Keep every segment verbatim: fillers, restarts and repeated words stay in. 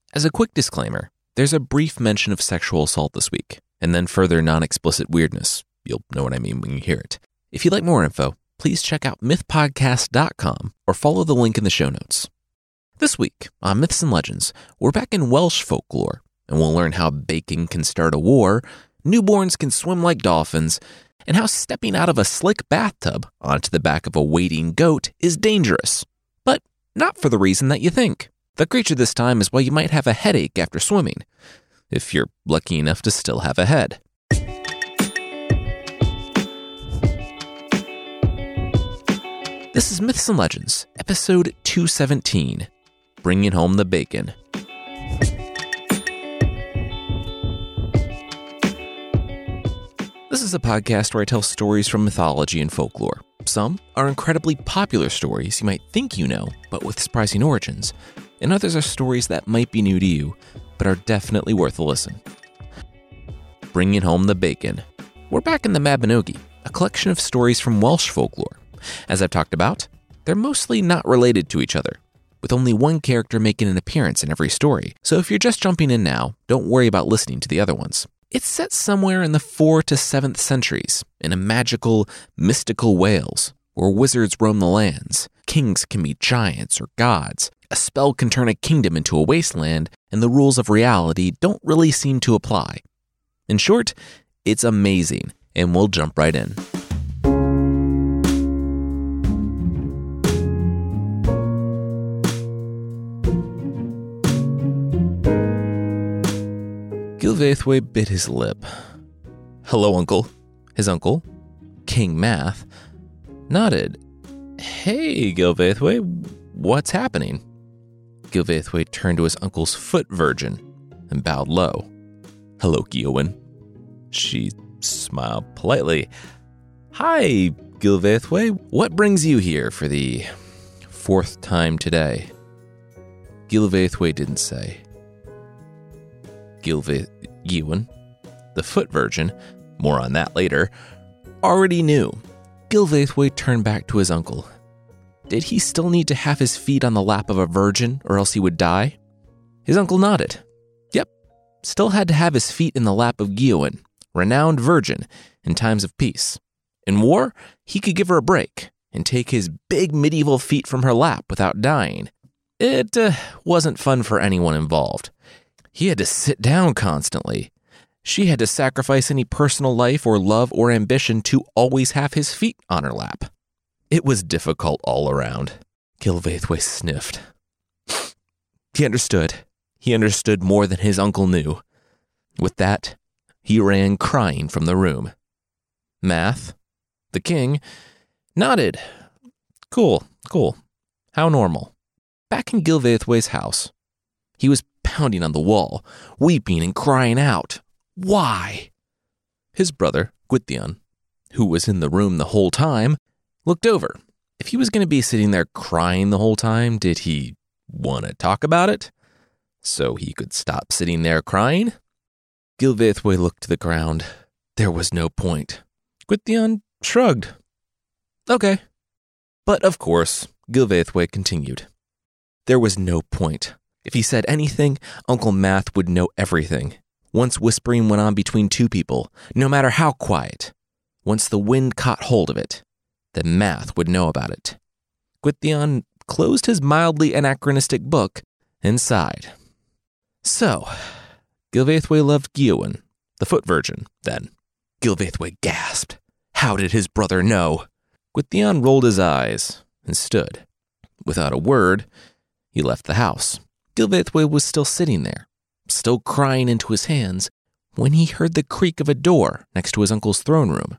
As a quick disclaimer, there's a brief mention of sexual assault this week, and then further non-explicit weirdness. You'll know what I mean when you hear it. If you'd like more info, please check out myth podcast dot com or follow the link in the show notes. This week on Myths and Legends, we're back in Welsh folklore, and we'll learn how baking can start a war, newborns can swim like dolphins, and how stepping out of a slick bathtub onto the back of a waiting goat is dangerous. But not for the reason that you think. The creature this time is why you might have a headache after swimming, if you're lucky enough to still have a head. This is Myths and Legends, episode two seventeen, Bringing Home the Bacon. This is a podcast where I tell stories from mythology and folklore. Some are incredibly popular stories you might think you know, but with surprising origins. And others are stories that might be new to you, but are definitely worth a listen. Bringing Home the Bacon. We're back in the Mabinogi, a collection of stories from Welsh folklore. As I've talked about, they're mostly not related to each other, with only one character making an appearance in every story. So if you're just jumping in now, don't worry about listening to the other ones. It's set somewhere in the fourth to seventh centuries, in a magical, mystical Wales, where wizards roam the lands, kings can be giants or gods, a spell can turn a kingdom into a wasteland, and the rules of reality don't really seem to apply. In short, it's amazing, and we'll jump right in. Gilvaethwy bit his lip. Hello, uncle. His uncle, King Math, nodded. Hey, Gilvaethwy, what's happening? Gilvaethwy turned to his uncle's foot virgin and bowed low. Hello, Giowen. She smiled politely. Hi, Gilvaethwy. What brings you here for the fourth time today? Gilvaethwy didn't say. Gilvaethwy, the foot virgin, more on that later, already knew. Gilvaethwy turned back to his uncle. Did he still need to have his feet on the lap of a virgin, or else he would die? His uncle nodded. Yep, still had to have his feet in the lap of Giowen, renowned virgin, in times of peace. In war, he could give her a break, and take his big medieval feet from her lap without dying. It uh, wasn't fun for anyone involved. He had to sit down constantly. She had to sacrifice any personal life or love or ambition to always have his feet on her lap. It was difficult all around. Gilvaethwy sniffed. He understood. He understood more than his uncle knew. With that, he ran crying from the room. Math, the king, nodded. Cool, cool. How normal. Back in Gilvaethwy's house, he was pounding on the wall, weeping and crying out. Why? His brother, Gwydion, who was in the room the whole time, looked over. If he was going to be sitting there crying the whole time, did he want to talk about it? So he could stop sitting there crying? Gilvaethwy looked to the ground. There was no point. Gwydion shrugged. Okay. But of course, Gilvaethwy continued. There was no point. If he said anything, Uncle Math would know everything. Once whispering went on between two people, no matter how quiet. Once the wind caught hold of it, then Math would know about it. Gwydion closed his mildly anachronistic book and sighed. So, Gilvaethwy loved Giowen, the foot virgin, then. Gilvaethwy gasped. How did his brother know? Gwydion rolled his eyes and stood. Without a word, he left the house. Gilvaethwy was still sitting there, still crying into his hands, when he heard the creak of a door next to his uncle's throne room.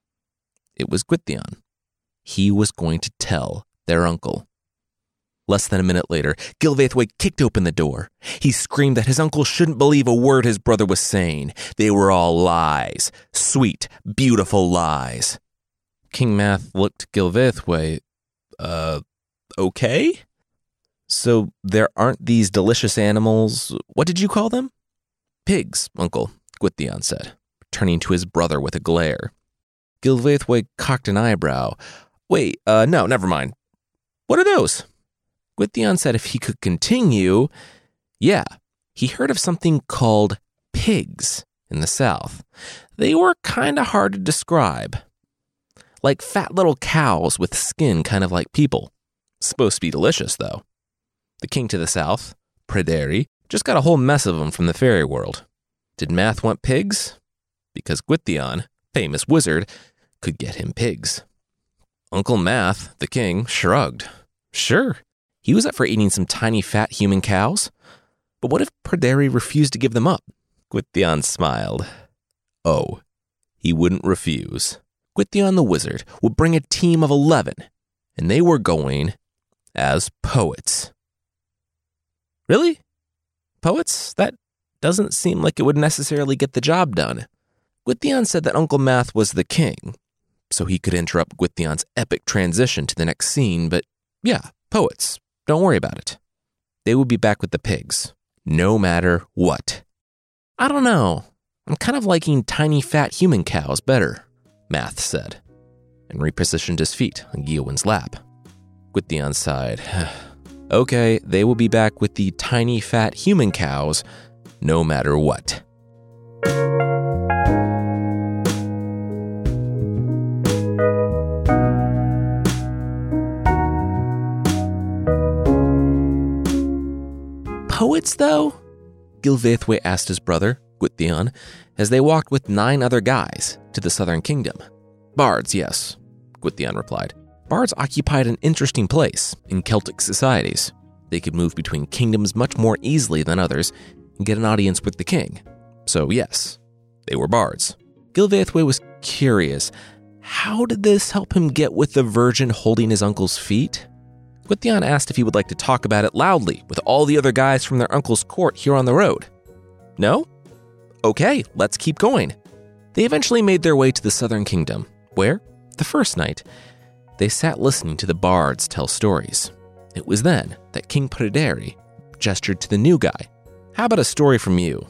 It was Gwydion. He was going to tell their uncle. Less than a minute later, Gilvaethwy kicked open the door. He screamed that his uncle shouldn't believe a word his brother was saying. They were all lies. Sweet, beautiful lies. King Math looked at Gilvaethwy. Uh, okay? So there aren't these delicious animals, what did you call them? Pigs, uncle, Gwydion said, turning to his brother with a glare. Gilvaethwy cocked an eyebrow. Wait, uh, no, never mind. What are those? Gwydion said if he could continue, yeah, he heard of something called pigs in the south. They were kind of hard to describe. Like fat little cows with skin kind of like people. Supposed to be delicious, though. The king to the south, Pryderi, just got a whole mess of them from the fairy world. Did Math want pigs? Because Gwythion, famous wizard, could get him pigs. Uncle Math, the king, shrugged. Sure, he was up for eating some tiny fat human cows. But what if Pryderi refused to give them up? Gwythion smiled. Oh, he wouldn't refuse. Gwythion the wizard would bring a team of eleven, and they were going as poets. Really? Poets? That doesn't seem like it would necessarily get the job done. Gwythion said that Uncle Math was the king, so he could interrupt Gwythion's epic transition to the next scene, but yeah, poets. Don't worry about it. They would be back with the pigs, no matter what. I don't know. I'm kind of liking tiny fat human cows better, Math said, and repositioned his feet on Gilwen's lap. Gwythion sighed. Okay, they will be back with the tiny fat human cows, no matter what. Poets, though? Gilvaethwe asked his brother, Gwythion, as they walked with nine other guys to the southern kingdom. Bards, yes, Gwythion replied. Bards occupied an interesting place in Celtic societies. They could move between kingdoms much more easily than others and get an audience with the king. So yes, they were bards. Gilvaethwe was curious. How did this help him get with the virgin holding his uncle's feet? Gwythion asked if he would like to talk about it loudly with all the other guys from their uncle's court here on the road. No? Okay, let's keep going. They eventually made their way to the southern kingdom, where, the first night, they sat listening to the bards tell stories. It was then that King Pryderi gestured to the new guy. How about a story from you?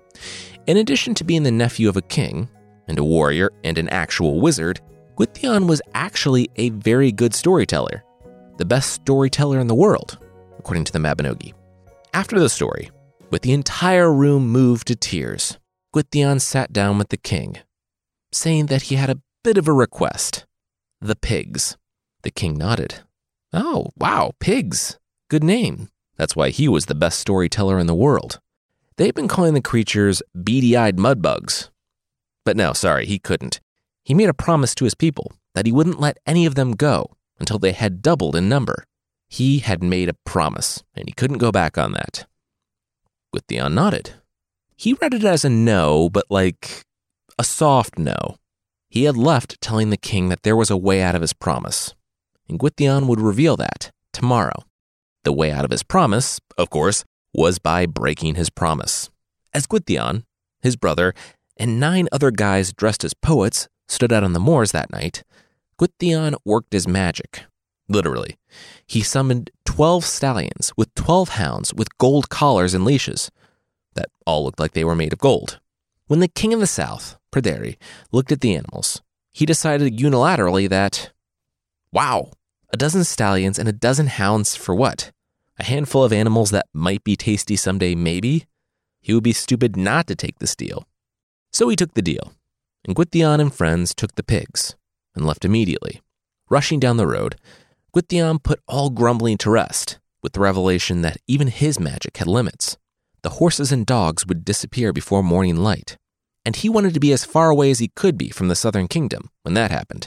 In addition to being the nephew of a king, and a warrior, and an actual wizard, Gwythion was actually a very good storyteller. The best storyteller in the world, according to the Mabinogi. After the story, with the entire room moved to tears, Gwythion sat down with the king, saying that he had a bit of a request. The pigs. The king nodded. Oh, wow, pigs. Good name. That's why he was the best storyteller in the world. They've been calling the creatures beady-eyed mudbugs. But no, sorry, he couldn't. He made a promise to his people that he wouldn't let any of them go until they had doubled in number. He had made a promise, and he couldn't go back on that. Gwythion nodded. He read it as a no, but like a soft no. He had left telling the king that there was a way out of his promise, and Gwythion would reveal that tomorrow. The way out of his promise, of course, was by breaking his promise. As Gwythion, his brother, and nine other guys dressed as poets stood out on the moors that night, Gwythion worked his magic. Literally. He summoned twelve stallions with twelve hounds with gold collars and leashes that all looked like they were made of gold. When the king of the south, Pryderi, looked at the animals, he decided unilaterally that, wow, a dozen stallions and a dozen hounds for what? A handful of animals that might be tasty someday, maybe? He would be stupid not to take this deal. So he took the deal, and Gwythion and friends took the pigs and left immediately. Rushing down the road, Gwythion put all grumbling to rest with the revelation that even his magic had limits. The horses and dogs would disappear before morning light, and he wanted to be as far away as he could be from the southern kingdom when that happened.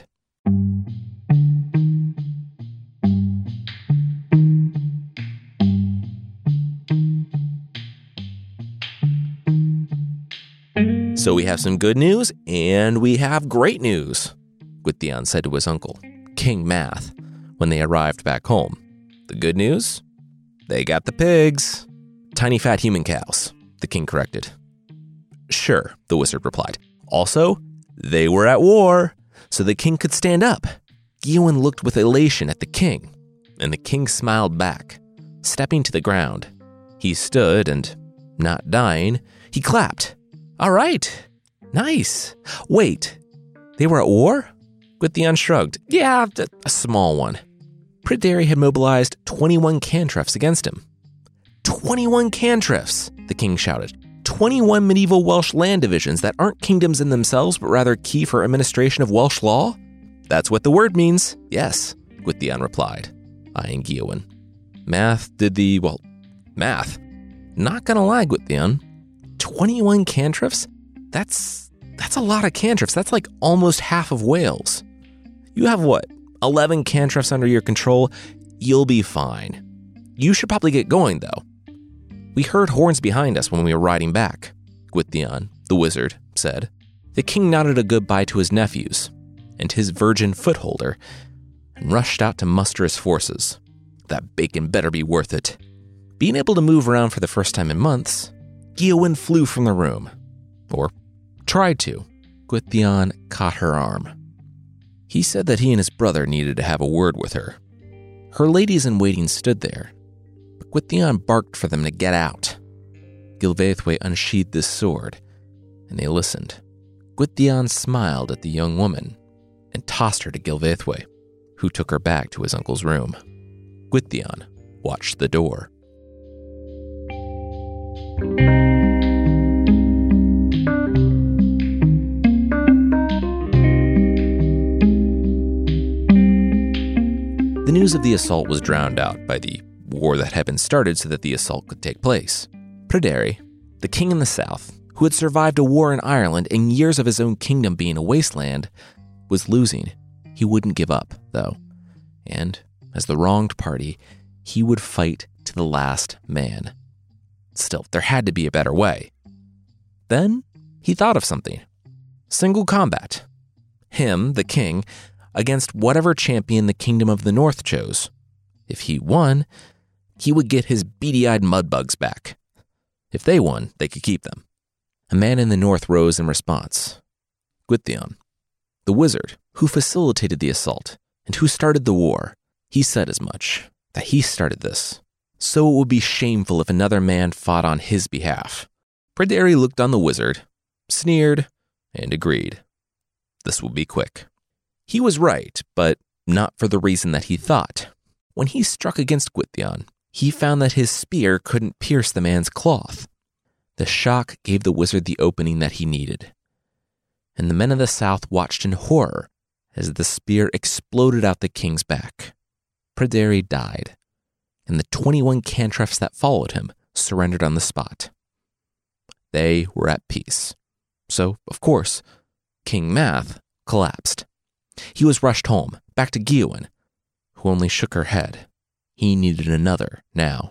So we have some good news, and we have great news, Gwythion said to his uncle, King Math, when they arrived back home. The good news? They got the pigs. Tiny fat human cows, the king corrected. Sure, the wizard replied. Also, they were at war, so the king could stand up. Gilwen looked with elation at the king, and the king smiled back. Stepping to the ground, he stood and, not dying, he clapped. All right, nice. Wait, they were at war? Gwythion shrugged. Yeah, a small one. Pryderi had mobilized twenty-one cantriffs against him. twenty-one cantriffs! the king shouted. twenty-one medieval Welsh land divisions that aren't kingdoms in themselves, but rather key for administration of Welsh law? That's what the word means, yes, Gwythion replied, eyeing Gwydion. Math did the, well, math. Not gonna lie, Gwythion, twenty-one cantrips? That's, that's a lot of cantrips. That's like almost half of Wales. You have what, eleven cantrips under your control? You'll be fine. You should probably get going, though. We heard horns behind us when we were riding back, Gwythion, the wizard, said. The king nodded a goodbye to his nephews and his virgin footholder and rushed out to muster his forces. That bacon better be worth it. Being able to move around for the first time in months, Gwydion flew from the room. Or tried to. Gwythion caught her arm. He said that he and his brother needed to have a word with her. Her ladies-in-waiting stood there, but Gwythion barked for them to get out. Gilvaethwy unsheathed his sword, and they listened. Gwythion smiled at the young woman and tossed her to Gilvaethwy, who took her back to his uncle's room. Gwythion watched the door. The news of the assault was drowned out by the war that had been started so that the assault could take place. Pryderi, the king in the south, who had survived a war in Ireland and years of his own kingdom being a wasteland, was losing. He wouldn't give up, though. And, as the wronged party, he would fight to the last man. Still, there had to be a better way. Then, he thought of something. Single combat. Him, the king, against whatever champion the Kingdom of the North chose. If he won, he would get his beady-eyed mudbugs back. If they won, they could keep them. A man in the north rose in response. Gwythion, the wizard who facilitated the assault and who started the war. He said as much, that he started this, so it would be shameful if another man fought on his behalf. Pryderi looked on the wizard, sneered, and agreed. This will be quick. He was right, but not for the reason that he thought. When he struck against Gwythion, he found that his spear couldn't pierce the man's cloth. The shock gave the wizard the opening that he needed. And the men of the south watched in horror as the spear exploded out the king's back. Pryderi died, and the twenty-one cantrips that followed him surrendered on the spot. They were at peace. So, of course, King Math collapsed. He was rushed home, back to Gwydion, who only shook her head. He needed another now.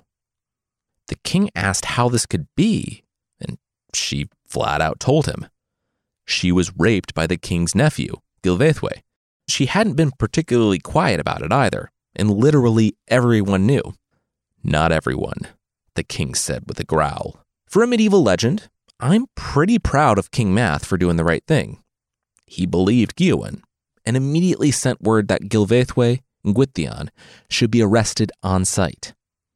The king asked how this could be, and she flat out told him. She was raped by the king's nephew, Gilvaethwy. She hadn't been particularly quiet about it either, and literally everyone knew. Not everyone, the king said with a growl. For a medieval legend, I'm pretty proud of King Math for doing the right thing. He believed Gwydion, and immediately sent word that Gilvaethwy and Gwythion should be arrested on sight.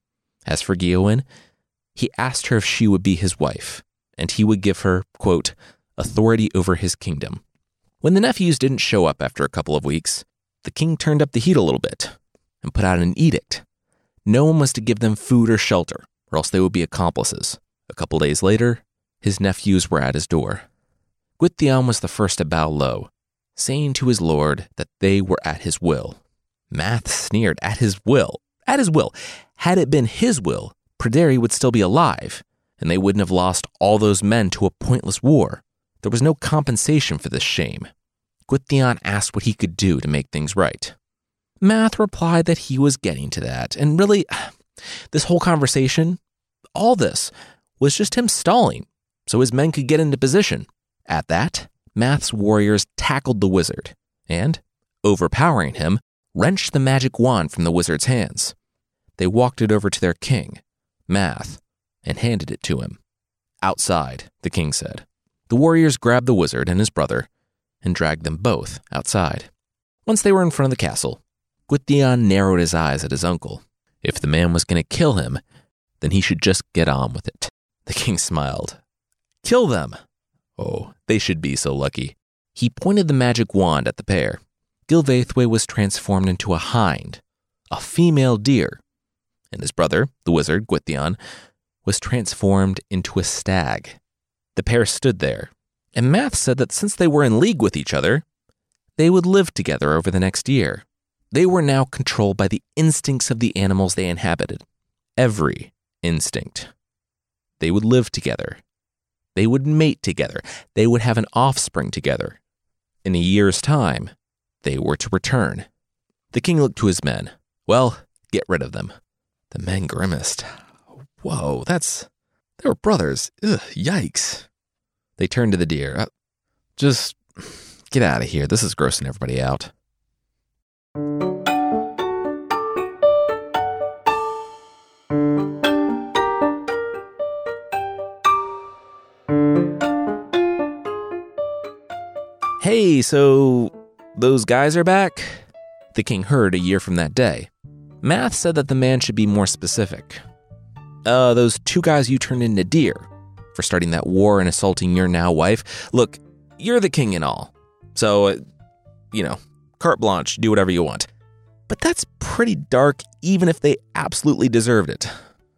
As for Gwydion, he asked her if she would be his wife, and he would give her, quote, authority over his kingdom. When the nephews didn't show up after a couple of weeks, the king turned up the heat a little bit and put out an edict. No one was to give them food or shelter, or else they would be accomplices. A couple days later, his nephews were at his door. Gwythion was the first to bow low, saying to his lord that they were at his will. Math sneered, at his will. At his will. Had it been his will, Pryderi would still be alive, and they wouldn't have lost all those men to a pointless war. There was no compensation for this shame. Gwythion asked what he could do to make things right. Math replied that he was getting to that, and really, this whole conversation, all this, was just him stalling, so his men could get into position. At that, Math's warriors tackled the wizard, and, overpowering him, wrenched the magic wand from the wizard's hands. They walked it over to their king, Math, and handed it to him. Outside, the king said. The warriors grabbed the wizard and his brother and dragged them both outside. Once they were in front of the castle, Gwythion narrowed his eyes at his uncle. If the man was going to kill him, then he should just get on with it. The king smiled. Kill them! Oh, they should be so lucky. He pointed the magic wand at the pair. Gilvaethwy was transformed into a hind, a female deer, and his brother, the wizard, Gwythion, was transformed into a stag. The pair stood there, and Math said that since they were in league with each other, they would live together over the next year. They were now controlled by the instincts of the animals they inhabited. Every instinct. They would live together. They would mate together. They would have an offspring together. In a year's time, they were to return. The king looked to his men. Well, get rid of them. The men grimaced. Whoa, that's... They were brothers. Ugh, yikes. They turned to the deer. Uh, just get out of here. This is grossing everybody out. Hey, so those guys are back? The king heard a year from that day. Math said that the man should be more specific. Uh, those two guys you turned into deer for starting that war and assaulting your now wife. Look, you're the king and all. So, uh, you know, carte blanche, do whatever you want. But that's pretty dark even if they absolutely deserved it.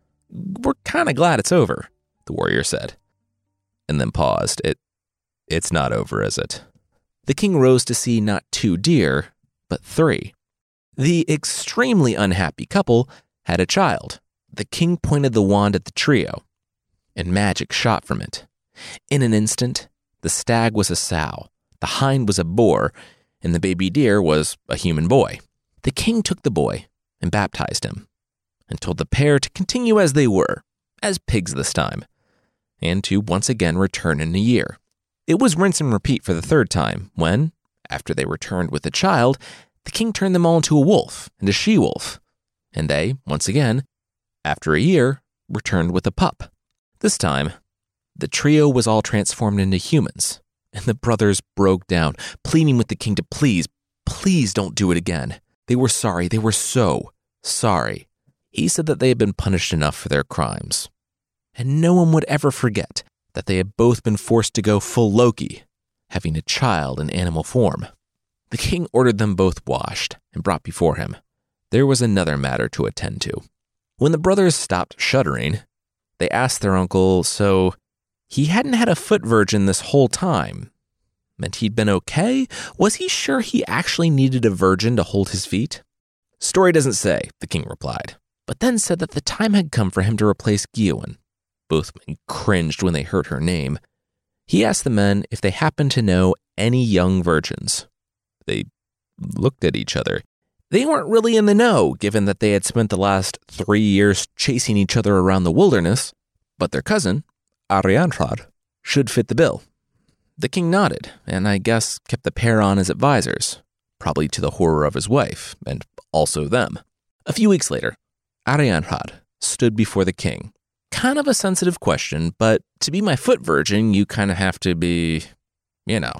We're kind of glad it's over, the warrior said. And then paused. It, it's not over, is it? The king rose to see not two deer, but three. The extremely unhappy couple had a child. The king pointed the wand at the trio, and magic shot from it. In an instant, the stag was a sow, the hind was a boar, and the baby deer was a human boy. The king took the boy and baptized him, and told the pair to continue as they were, as pigs this time, and to once again return in a year. It was rinse and repeat for the third time when, after they returned with the child, the king turned them all into a wolf and a she-wolf, and they, once again, after a year, returned with a pup. This time, the trio was all transformed into humans, and the brothers broke down, pleading with the king to please, please don't do it again. They were sorry, they were so sorry. He said that they had been punished enough for their crimes, and no one would ever forget that they had both been forced to go full Loki, having a child in animal form. The king ordered them both washed and brought before him. There was another matter to attend to. When the brothers stopped shuddering, they asked their uncle, so he hadn't had a foot virgin this whole time. Meant he'd been okay? Was he sure he actually needed a virgin to hold his feet? Story doesn't say, the king replied, but then said that the time had come for him to replace Giowen. Both men cringed when they heard her name. He asked the men if they happened to know any young virgins. They looked at each other. They weren't really in the know, given that they had spent the last three years chasing each other around the wilderness, but their cousin, Arianrhod, should fit the bill. The king nodded, and I guess kept the pair on as advisors, probably to the horror of his wife, and also them. A few weeks later, Arianrhod stood before the king. Kind of a sensitive question, but to be my foot virgin, you kind of have to be, you know.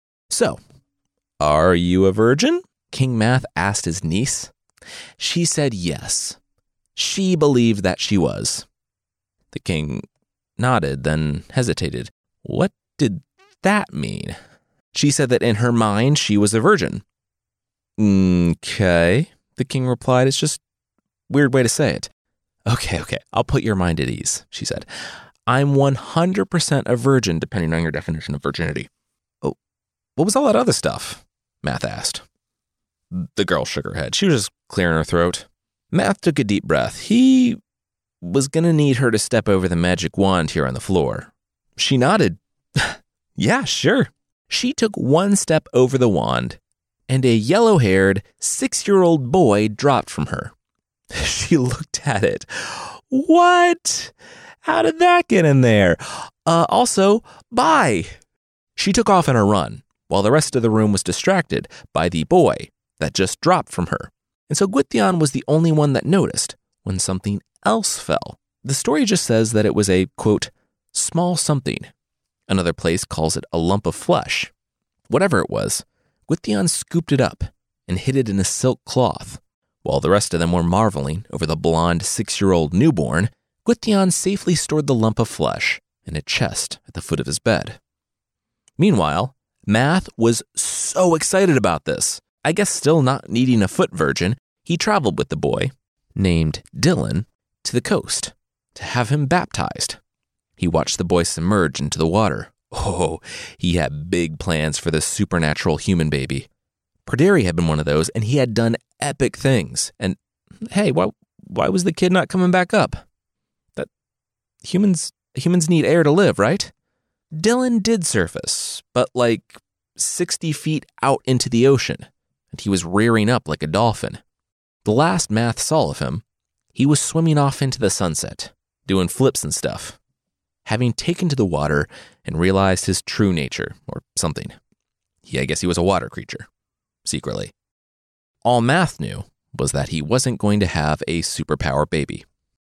So, are you a virgin? King Math asked his niece. She said yes. She believed that she was. The king nodded, then hesitated. What did that mean? She said that in her mind, she was a virgin. Okay, the king replied. It's just a weird way to say it. Okay, okay, I'll put your mind at ease, she said. I'm one hundred percent a virgin, depending on your definition of virginity. Oh, what was all that other stuff? Math asked. The girl shook her head. She was just clearing her throat. Math took a deep breath. He was going to need her to step over the magic wand here on the floor. She nodded. Yeah, sure. She took one step over the wand, and a yellow-haired, six-year-old boy dropped from her. She looked at it. What? How did that get in there? Uh, also, bye. She took off on a run, while the rest of the room was distracted by the boy that just dropped from her. And so Gwythion was the only one that noticed when something else fell. The story just says that it was a, quote, small something. Another place calls it a lump of flesh. Whatever it was, Gwythion scooped it up and hid it in a silk cloth. While the rest of them were marveling over the blonde six-year-old newborn, Gwythion safely stored the lump of flesh in a chest at the foot of his bed. Meanwhile, Math was so excited about this. I guess still not needing a foot virgin, he traveled with the boy, named Dylan, to the coast to have him baptized. He watched the boy submerge into the water. Oh, he had big plans for this supernatural human baby. Pryderi had been one of those, and he had done epic things. And hey, why why was the kid not coming back up? That humans humans need air to live, right? Dylan did surface, but like sixty feet out into the ocean, and he was rearing up like a dolphin. The last Math saw of him, he was swimming off into the sunset, doing flips and stuff, having taken to the water and realized his true nature, or something. Yeah, I guess he was a water creature, secretly. All Math knew was that he wasn't going to have a superpower baby.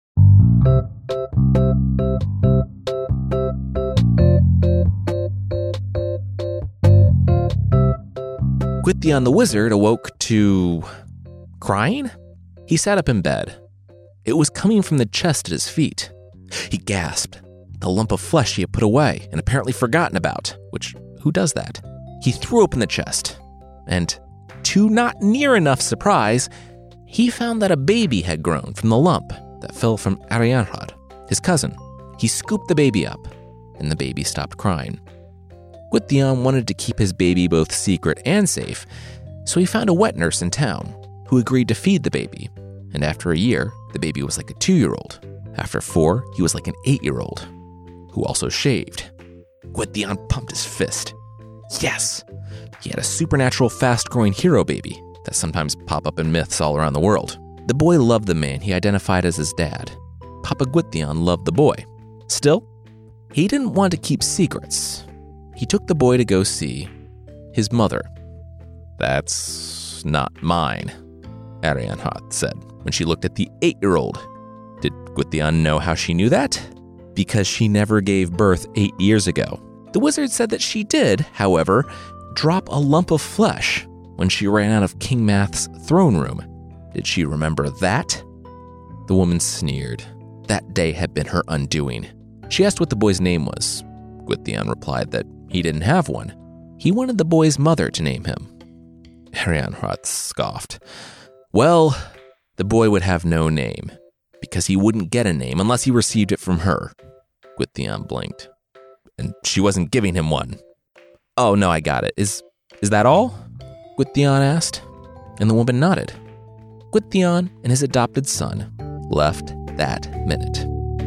Gwythion the wizard awoke to crying. He sat up in bed. It was coming from the chest at his feet. He gasped. The lump of flesh he had put away and apparently forgotten about, which, who does that? He threw open the chest, and to not near enough surprise, he found that a baby had grown from the lump that fell from Arianrhod, his cousin. He scooped the baby up, and the baby stopped crying. Gwythion wanted to keep his baby both secret and safe, so he found a wet nurse in town who agreed to feed the baby, and after a year, the baby was like a two-year-old. After four, he was like an eight-year-old, who also shaved. Gwythion pumped his fist. Yes! He had a supernatural fast-growing hero baby that sometimes pop up in myths all around the world. The boy loved the man he identified as his dad. Papa Gwythion loved the boy. Still, he didn't want to keep secrets. He took the boy to go see his mother. "That's not mine," Arianrhod said when she looked at the eight-year-old. Did Gwythion know how she knew that? Because she never gave birth eight years ago. The wizard said that she did, however, drop a lump of flesh when she ran out of King Math's throne room. Did she remember that? The woman sneered. That day had been her undoing. She asked what the boy's name was. Gwythion replied that he didn't have one. He wanted the boy's mother to name him. Arianrhod scoffed. Well, the boy would have no name, because he wouldn't get a name unless he received it from her. Gwythion blinked. And she wasn't giving him one. "Oh, no, I got it. Is is that all?" Gwythion asked, and the woman nodded. Gwythion and his adopted son left that minute.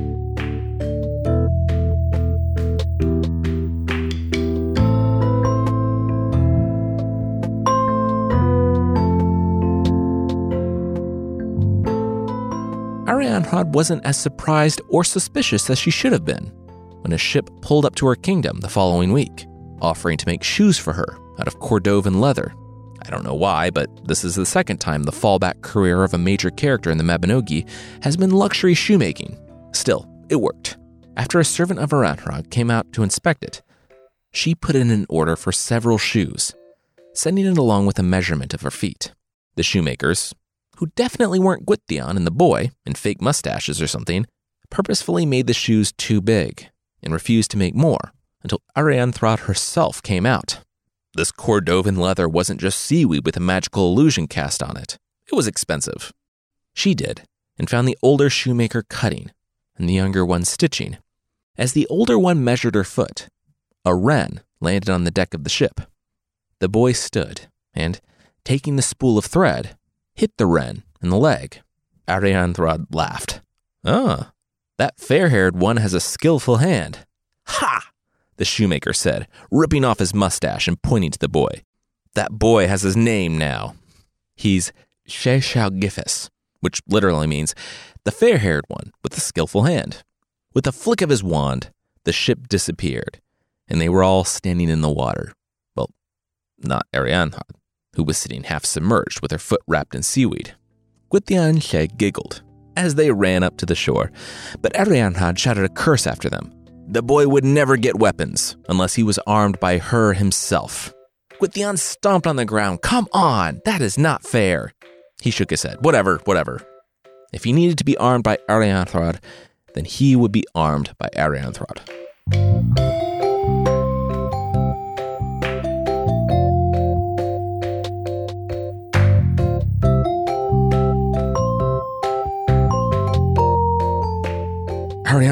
Arianrhod wasn't as surprised or suspicious as she should have been when a ship pulled up to her kingdom the following week, offering to make shoes for her out of Cordovan leather. I don't know why, but this is the second time the fallback career of a major character in the Mabinogi has been luxury shoemaking. Still, it worked. After a servant of Arianrhod came out to inspect it, she put in an order for several shoes, sending it along with a measurement of her feet. The shoemakers, who definitely weren't Gwythion and the boy in fake mustaches or something, purposefully made the shoes too big and refused to make more until Arianrhod herself came out. This Cordovan leather wasn't just seaweed with a magical illusion cast on it. It was expensive. She did, and found the older shoemaker cutting and the younger one stitching. As the older one measured her foot, a wren landed on the deck of the ship. The boy stood and, taking the spool of thread, hit the wren in the leg. Arianrhod laughed. "Ah, that fair-haired one has a skillful hand." "Ha!" the shoemaker said, ripping off his mustache and pointing to the boy. "That boy has his name now. He's Sheshau-Gifis, which literally means the fair-haired one with the skillful hand." With a flick of his wand, the ship disappeared, and they were all standing in the water. Well, not Arianrhod, who was sitting half submerged with her foot wrapped in seaweed. Gwythion Lle giggled as they ran up to the shore, but Arianrhod shouted a curse after them. The boy would never get weapons unless he was armed by her himself. Gwythion stomped on the ground. "Come on, that is not fair." He shook his head. Whatever, whatever. If he needed to be armed by Arianrhod, then he would be armed by Arianrhod.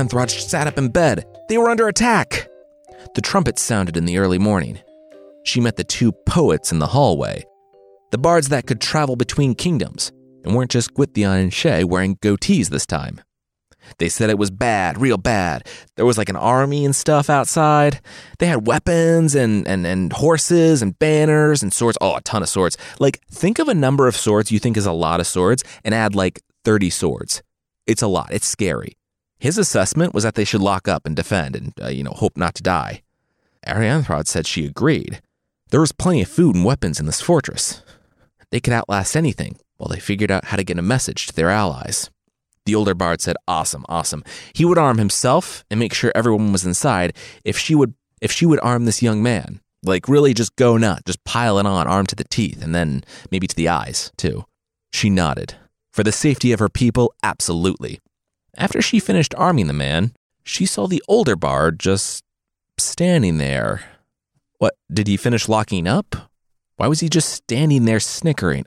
Arianthrod sat up in bed. They were under attack. The trumpets sounded in the early morning. She met the two poets in the hallway, the bards that could travel between kingdoms, and weren't just Gwythion and Shay wearing goatees this time. They said it was bad, real bad. There was like an army and stuff outside. They had weapons and, and, and horses and banners and swords. Oh, a ton of swords. Like, think of a number of swords you think is a lot of swords and add like thirty swords. It's a lot. It's scary. His assessment was that they should lock up and defend and, uh, you know, hope not to die. Arianthrod said she agreed. There was plenty of food and weapons in this fortress. They could outlast anything while they figured out how to get a message to their allies. The older bard said, awesome, awesome. He would arm himself and make sure everyone was inside if she would if she would arm this young man. Like, really just go nuts, just pile it on, armed to the teeth, and then maybe to the eyes, too. She nodded. For the safety of her people, absolutely. After she finished arming the man, she saw the older bard just standing there. What, did he finish locking up? Why was he just standing there snickering?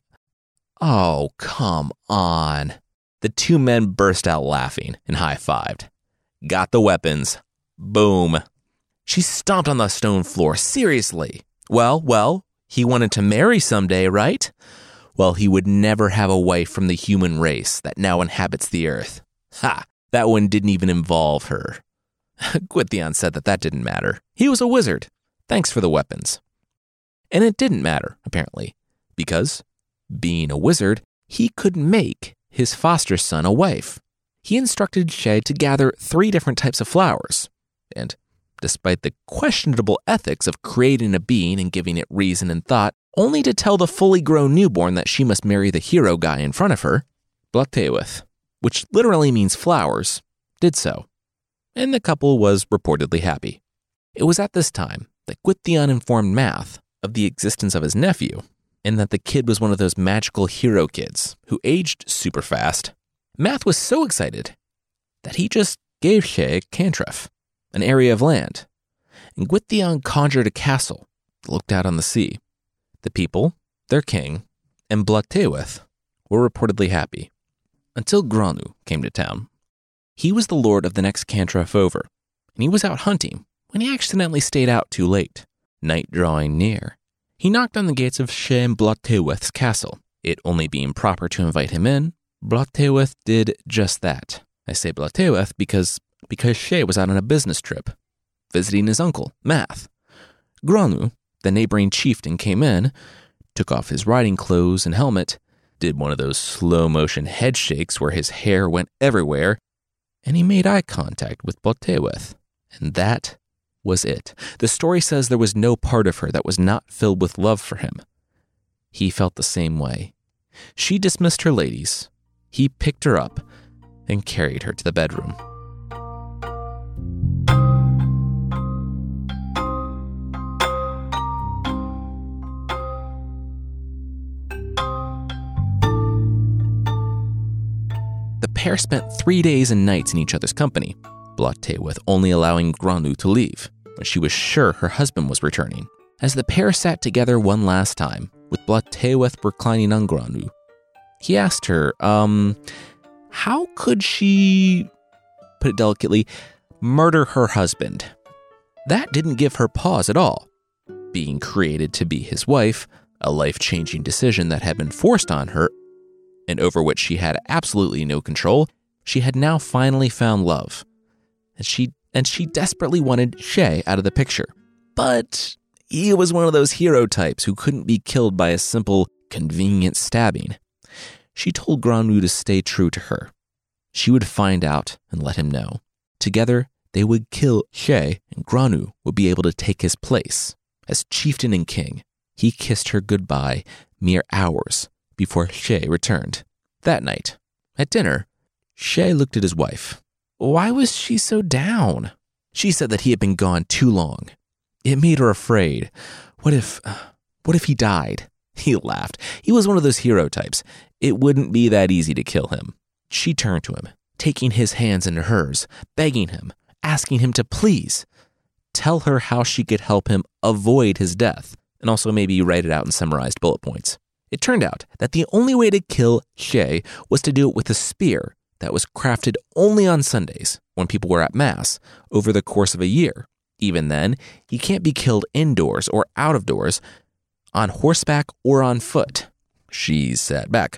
Oh, come on. The two men burst out laughing and high-fived. Got the weapons. Boom. She stomped on the stone floor. Seriously. Well, well, he wanted to marry someday, right? Well, he would never have a wife from the human race that now inhabits the earth. Ha! That one didn't even involve her. Gwythion said that that didn't matter. He was a wizard. Thanks for the weapons. And it didn't matter, apparently, because, being a wizard, he could make his foster son a wife. He instructed Shay to gather three different types of flowers, and despite the questionable ethics of creating a being and giving it reason and thought, only to tell the fully grown newborn that she must marry the hero guy in front of her, Bloteuwedd, which literally means flowers, did so. And the couple was reportedly happy. It was at this time that Gwythion informed Math of the existence of his nephew, and that the kid was one of those magical hero kids who aged super fast. Math was so excited that he just gave Shay Cantref, an area of land, and Gwythion conjured a castle that looked out on the sea. The people, their king, and Bloteuwedd were reportedly happy, until Granu came to town. He was the lord of the next Cantref over, and he was out hunting when he accidentally stayed out too late, night drawing near. He knocked on the gates of Shay and Bloteuwedd's castle. It only being proper to invite him in, Bloteuwedd did just that. I say Bloteuwedd because, because Shay was out on a business trip, visiting his uncle, Math. Granu, the neighboring chieftain, came in, took off his riding clothes and helmet, did one of those slow-motion head shakes where his hair went everywhere, and he made eye contact with Bloteuwedd. And that was it. The story says there was no part of her that was not filled with love for him. He felt the same way. She dismissed her ladies. He picked her up and carried her to the bedroom. The pair spent three days and nights in each other's company, Bloteuwedd only allowing Granu to leave when she was sure her husband was returning. As the pair sat together one last time, with Bloteuwedd reclining on Granu, he asked her, um, how could she, put it delicately, murder her husband? That didn't give her pause at all. Being created to be his wife, a life-changing decision that had been forced on her, and over which she had absolutely no control, she had now finally found love. And she and she desperately wanted Shay out of the picture. But he was one of those hero types who couldn't be killed by a simple, convenient stabbing. She told Granu to stay true to her. She would find out and let him know. Together, they would kill Shay, and Granu would be able to take his place as chieftain and king. He kissed her goodbye mere hours before Shay returned. That night, at dinner, Shay looked at his wife. Why was she so down? She said that he had been gone too long. It made her afraid. What if, what if he died? He laughed. He was one of those hero types. It wouldn't be that easy to kill him. She turned to him, taking his hands into hers, begging him, asking him to please tell her how she could help him avoid his death, and also maybe write it out in summarized bullet points. It turned out that the only way to kill Shay was to do it with a spear that was crafted only on Sundays when people were at Mass over the course of a year. Even then, he can't be killed indoors or out of doors, on horseback or on foot. She sat back.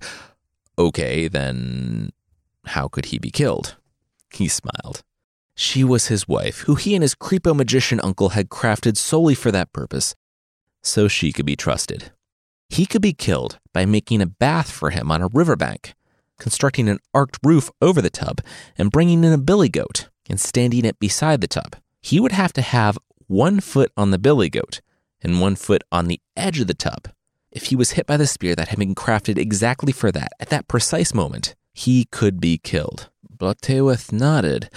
Okay, then how could he be killed? He smiled. She was his wife, who he and his creepo magician uncle had crafted solely for that purpose, so she could be trusted. He could be killed by making a bath for him on a riverbank, constructing an arched roof over the tub, and bringing in a billy goat and standing it beside the tub. He would have to have one foot on the billy goat and one foot on the edge of the tub. If he was hit by the spear that had been crafted exactly for that, at that precise moment, he could be killed. Bloteuwedd nodded.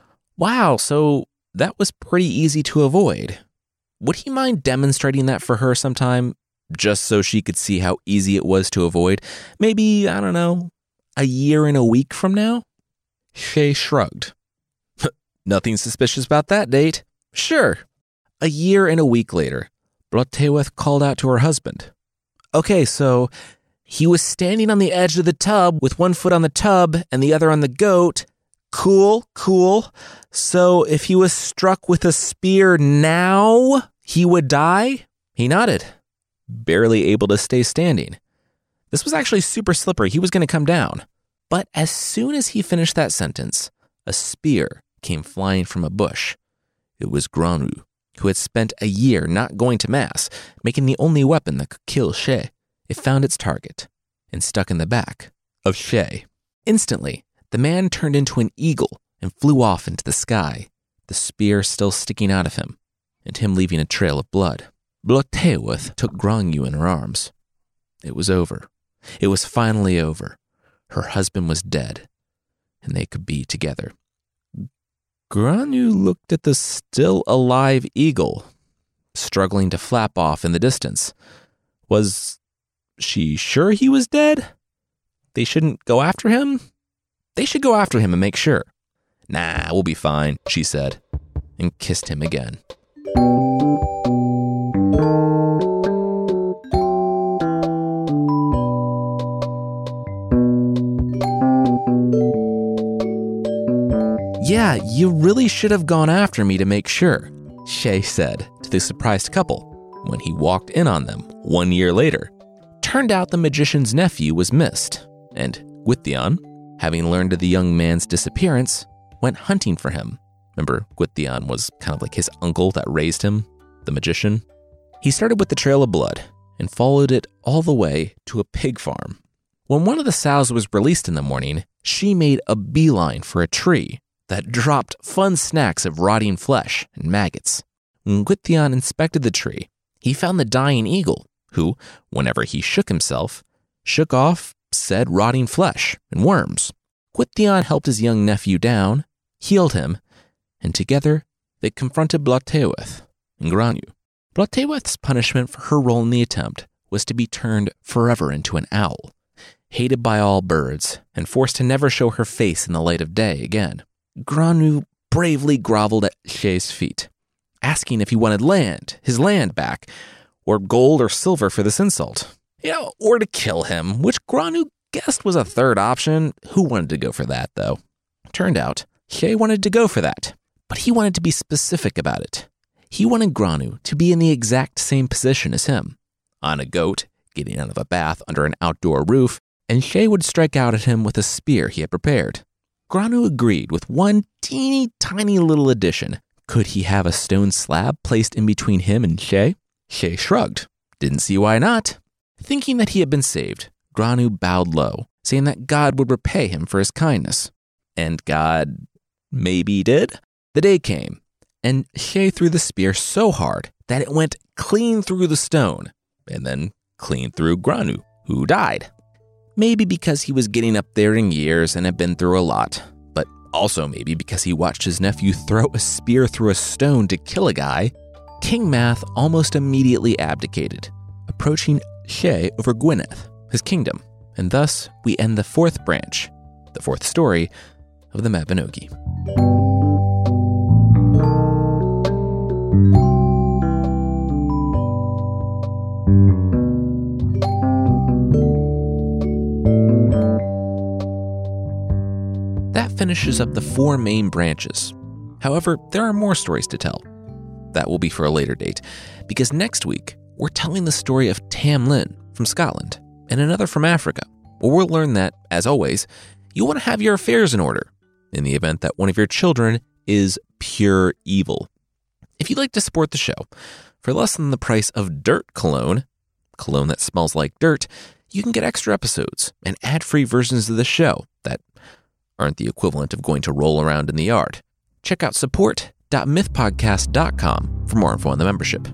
Wow, so that was pretty easy to avoid. Would he mind demonstrating that for her sometime, just so she could see how easy it was to avoid? Maybe, I don't know, a year and a week from now? Shay shrugged. Nothing suspicious about that date. Sure. A year and a week later, Bloteuwedd called out to her husband. Okay, so he was standing on the edge of the tub with one foot on the tub and the other on the goat. Cool, cool. So if he was struck with a spear now, he would die? He nodded, barely able to stay standing. This was actually super slippery. He was going to come down. But as soon as he finished that sentence, a spear came flying from a bush. It was Gronw, who had spent a year not going to Mass, making the only weapon that could kill Shay. It found its target and stuck in the back of Shay. Instantly, the man turned into an eagle and flew off into the sky, the spear still sticking out of him, and him leaving a trail of blood. Bloteuwedd took Gronw in her arms. It was over. It was finally over. Her husband was dead, and they could be together. Gronw looked at the still alive eagle, struggling to flap off in the distance. Was she sure he was dead? They shouldn't go after him? They should go after him and make sure. Nah, we'll be fine, she said, and kissed him again. Yeah, you really should have gone after me to make sure, Shay said to the surprised couple when he walked in on them one year later. Turned out the magician's nephew was missed, and Gwythion, having learned of the young man's disappearance, went hunting for him. Remember, Gwythion was kind of like his uncle that raised him, the magician. He started with the trail of blood and followed it all the way to a pig farm. When one of the sows was released in the morning, she made a beeline for a tree that dropped fun snacks of rotting flesh and maggots. When Gwythion inspected the tree, he found the dying eagle, who, whenever he shook himself, shook off said rotting flesh and worms. Gwythion helped his young nephew down, healed him, and together they confronted Bloteuwedd and Gronw. Bloteuwedd's punishment for her role in the attempt was to be turned forever into an owl, hated by all birds, and forced to never show her face in the light of day again. Gronw bravely groveled at Shay's feet, asking if he wanted land, his land back, or gold or silver for this insult. You know, or to kill him, which Gronw guessed was a third option. Who wanted to go for that, though? Turned out, Shay wanted to go for that, but he wanted to be specific about it. He wanted Gronw to be in the exact same position as him, on a goat, getting out of a bath under an outdoor roof, and Shay would strike out at him with a spear he had prepared. Gronw agreed with one teeny tiny little addition. Could he have a stone slab placed in between him and Shay? Shay shrugged. Didn't see why not. Thinking that he had been saved, Gronw bowed low, saying that God would repay him for his kindness. And God maybe did. The day came, and Shay threw the spear so hard that it went clean through the stone, and then clean through Gronw, who died. Maybe because he was getting up there in years and had been through a lot, but also maybe because he watched his nephew throw a spear through a stone to kill a guy, King Math almost immediately abdicated, approaching Shay over Gwynedd, his kingdom, and thus we end the fourth branch, the fourth story of the Mabinogi. finishes up the four main branches. However, there are more stories to tell. That will be for a later date, because next week, we're telling the story of Tam Lin from Scotland and another from Africa, where we'll learn that, as always, you want to have your affairs in order in the event that one of your children is pure evil. If you'd like to support the show, for less than the price of dirt cologne, cologne that smells like dirt, you can get extra episodes and ad-free versions of the show that aren't the equivalent of going to roll around in the yard. Check out support dot myth podcast dot com for more info on the membership.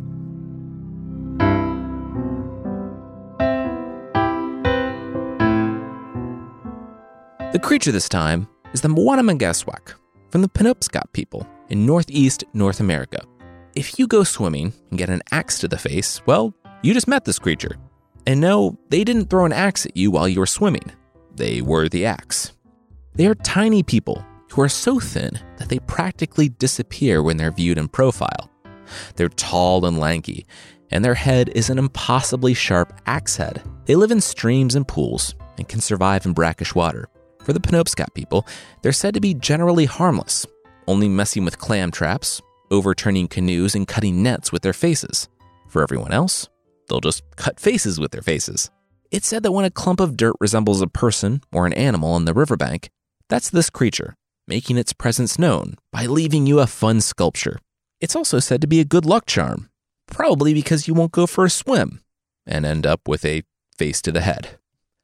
The creature this time is the Mwanamangashwak from the Penobscot people in northeast North America. If you go swimming and get an axe to the face, well, you just met this creature. And no, they didn't throw an axe at you while you were swimming. They were the axe. They are tiny people who are so thin that they practically disappear when they're viewed in profile. They're tall and lanky, and their head is an impossibly sharp axe head. They live in streams and pools and can survive in brackish water. For the Penobscot people, they're said to be generally harmless, only messing with clam traps, overturning canoes, and cutting nets with their faces. For everyone else, they'll just cut faces with their faces. It's said that when a clump of dirt resembles a person or an animal on the riverbank, that's this creature, making its presence known by leaving you a fun sculpture. It's also said to be a good luck charm, probably because you won't go for a swim and end up with a face to the head.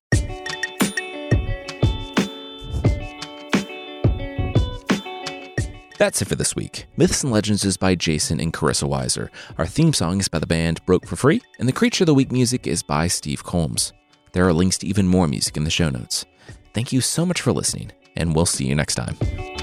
That's it for this week. Myths and Legends is by Jason and Carissa Weiser. Our theme song is by the band Broke for Free, and the Creature of the Week music is by Steve Combs. There are links to even more music in the show notes. Thank you so much for listening, and we'll see you next time.